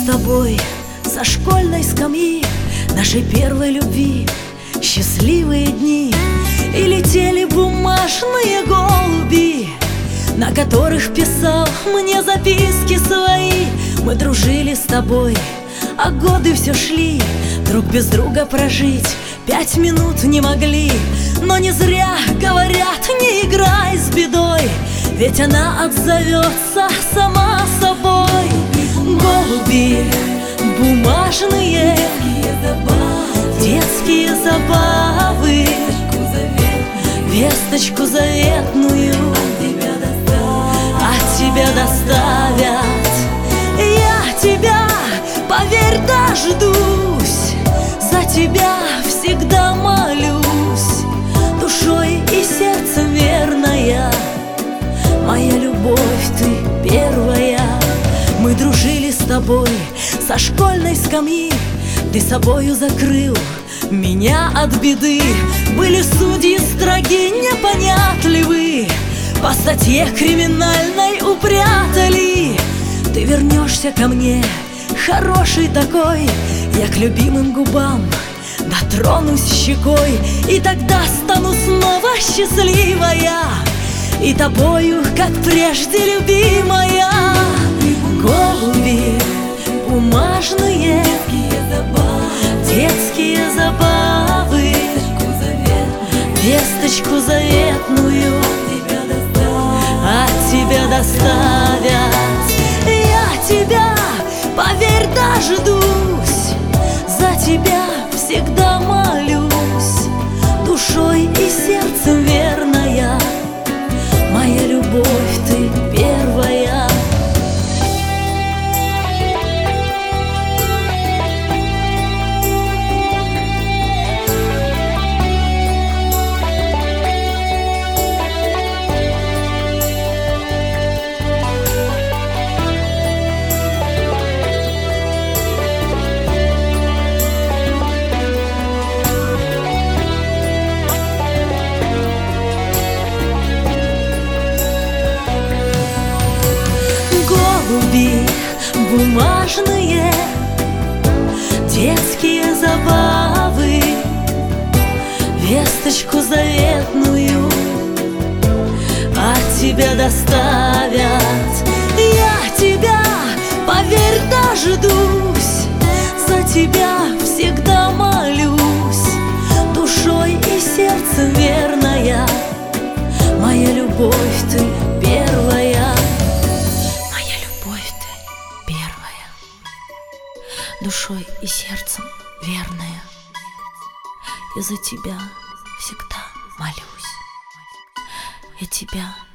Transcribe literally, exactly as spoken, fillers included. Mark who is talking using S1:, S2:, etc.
S1: тобой со школьной скамьи нашей первой любви счастливые дни. И летели бумажные голуби, на которых писал мне записки свои. Мы дружили с тобой, а годы все шли, друг без друга прожить пять минут не могли. Но не зря говорят, не играй с бедой, ведь она отзовется сама собой. Голуби бумажные, детские забавы, весточку заветную от тебя доставят. Я тебя, поверь, дождусь, за тебя всегда молюсь, душой и сердцем верная, моя любовь, ты первая. Мы дружили с тобой со школьной скамьи, ты собою закрыл меня от беды. Были судьи строги, непонятливы, по статье криминальной упрятали. Ты вернешься ко мне, хороший такой, я к любимым губам дотронусь щекой, и тогда стану снова счастливая, и тобою, как прежде, любимая. Голуби бумажные, детские забавы, весточку заветную от тебя доставят. Я тебя, поверь, дождусь, за тебя всегда молюсь, душой и сердцем верная, моя любовь, ты первая. Голуби бумажные, детские забавы, весточку заветную от тебя доставят. Я тебя, поверь, дождусь, за тебя всегда молюсь, душой и сердцем верная, моя любовь, ты первая. Душой и сердцем верная, и за тебя всегда молюсь. Я тебя